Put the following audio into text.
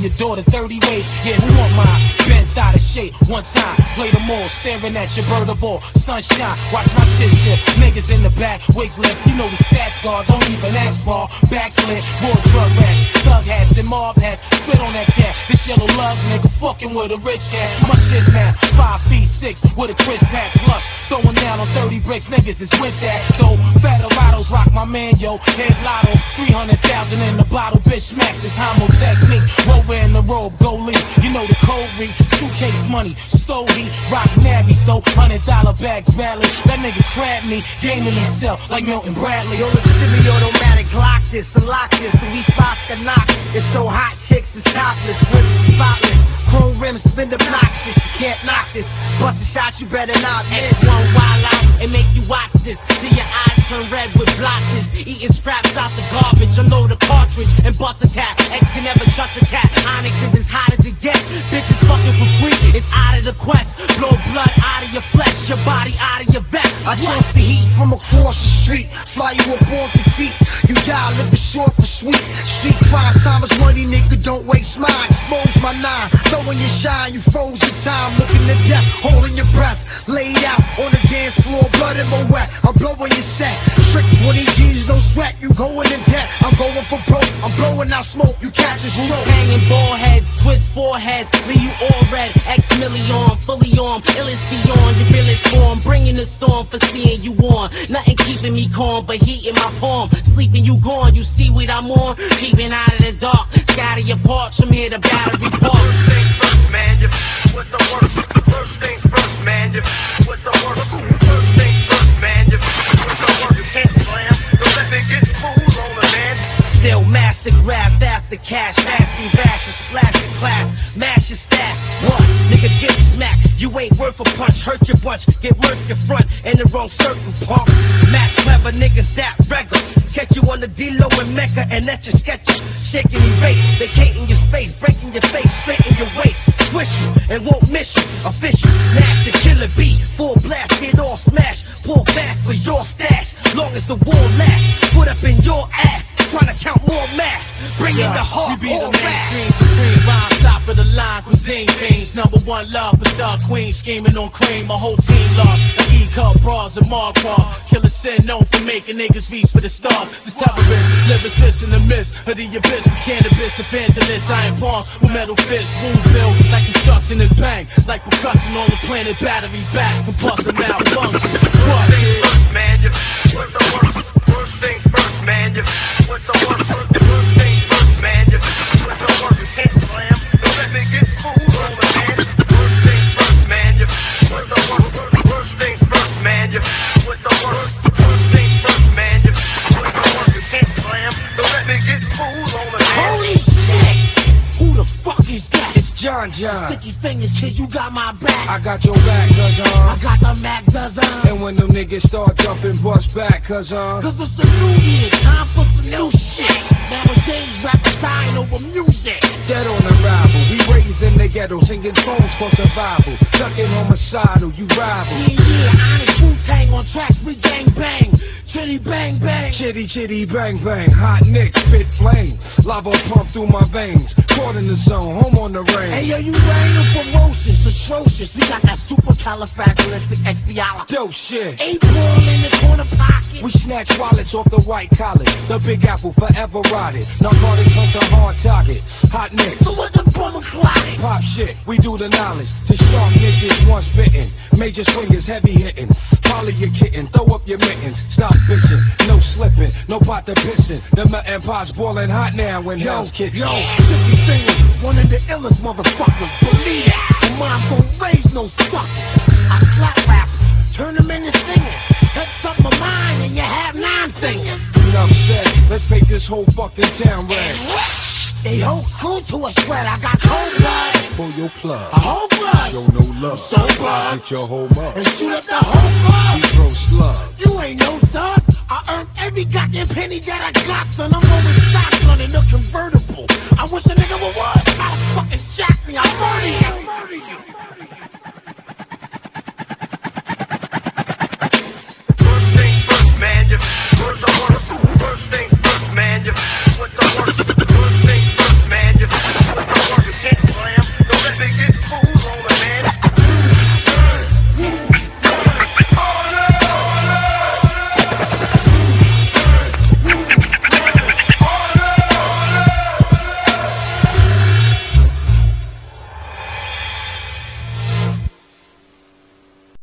your daughter 30 ways. Yeah, who want mine? Bent out of shape one time. Play them all, staring at your bird of all. Sunshine, watch my shit shift. Niggas in the back, wigs lift. You know the stats guard, don't even ask for. Backslid, war drug rats, thug hats and mob hats. Spit on that cat. This yellow love nigga fucking with a rich cat. My shit now, 5 feet 6 with a twist pack plus. Throwing down on 30 bricks, niggas is with that. So, Federados rock my man, yo. Head lotto, 300,000 in the bottle. Bitch, max is homo technique. Rover in the robe, go leave. You know the code read. Suitcase money, stole heat. Rock nabby, so $100 bags badly. That nigga crabbed me, gaming himself like Milton Bradley. Yo, it's semi-automatic, lock this, unlock this. The weak spots can knock. It's so hot, chicks is topless, whip spotless. Chrome rims spin obnoxious, you can't knock this. Bust a shot, you better not miss. X1 wild out and make you watch this. See your eyes turn red with blotches. Eating scraps out the garbage, unload a cartridge and bust a cap. X can never trust a cat. Onyx is as hot as it gets. Bitches fucking for free, it's out of the quest. Blow blood out of your flesh, your body out of your vest. I chase the heat from across the street, fly you up off your feet. You die living short for sweet. Street crime, time is money, nigga, don't waste mine. Expose my nine, throwing your shine, you froze your time. Looking to death, holding your breath. Laid out on the dance floor, blood in my wet. I'm blowing your set. Strict 20 G's, no sweat, you going in debt. I'm going for broke, I'm blowing out smoke, you catch a stroke. Hanging ball heads, twist foreheads, leave you all red. X-million, fully armed, illest beyond your realest form. Bringing the storm for seeing you on. Nothing keeping me calm, but heat in my palm. Sleeping you gone, you see what I'm on. Peeping out of the dark, scatter your parts from here to Battery Park. First things first, man, you with the work. First things first, man, you with the work. First things first, man, you with the work. You can't slam, don't let me get fooled on the man. Still master graft after cash, nasty rashes, splash your class, mash your staff. What? Nigga get smacked, you ain't worth a punch, hurt your bunch, get worth your front, in the wrong circle, punk. Max clever niggas that regular, catch you on the D-Lo and Mecca and at your sketches, shaking erase, vacating your space, breaking your face, splitting your waist, twist you and won't miss you, official, master killer beat, full blast, get all smash, pull back for your stash, long as the war lasts, put up in your ass. Trying to count more math, bring in the heart, we be the mainstream supreme, rhyme top of the line, cuisine fiends, #1 love for thug queen, scheming on cream, my whole team lost, the E-cup bras and Marquardt, killer sin known for making niggas reach for the stars, this terrorist, lyricist in the mist, of the abyss, with cannabis, evangelist, iron palms, with metal fists, wound built, like construction and bang, like percussion on the planet, battery back, compulsive malfunction, what, First, man, you with the work. First things first, man, you with the work. First things first, man, you with the work. You can't slam, don't let me get fooled on the man. First things first, man, you with the work. First things first, man, you with the work. First things first, man, you with the work. You can't slam, don't let me get fooled on the man. holy shit! Who the fuck is that? It's John. Sticky fingers, kid, you got my back. I got your back, I got the Mac dozen. and when them niggas start jumping, bust back, Cause it's a new year, time for some new shit. Nowadays, rappers dying over music. dead on arrival. We raised in the ghetto, singing songs for survival. Ducking homicidal, you rival. Yeah, Onyx Wu-Tang on tracks, we gang bang. Chitty bang bang. Chitty bang bang, hot nicks, spit flame. Lava pump through my veins. Caught in the zone, home on the range. Hey yo, you raining ferocious, atrocious. We got that supercalifragilisticexpialidocious. Dope shit. 8 ball in the corner pocket. We snatch wallets off the white collar. The Big Apple forever rotted. Narcotics hunt a hard target. Hot nicks. So what the bummer clotted? Pop shit, we do the knowledge. To sharp niggas once bitten. Major swingers, heavy hitting. Follow your kitten, throw up your mittens. Stop bitching, no slipping, no pot to pissing. The melting pot's boiling hot now when hell's kitchen. Yo, Sticky Fingers, one of the illest motherfuckers. Believe it, the moms don't raise no suckers. I slap rappers, turn them into singers. Touch up my mind and you have 9 fingers. Enough said, let's make this whole fucking town red. They whole crew to a shred. I got cold blood, Pull your plug, a whole blood, show no love. so blood, Get your whole mug. and shoot up the whole club. We throw slugs. You ain't no thug. I earned every goddamn penny that I got, son. I'm rolling shotgun in a convertible. I wish a nigga would what?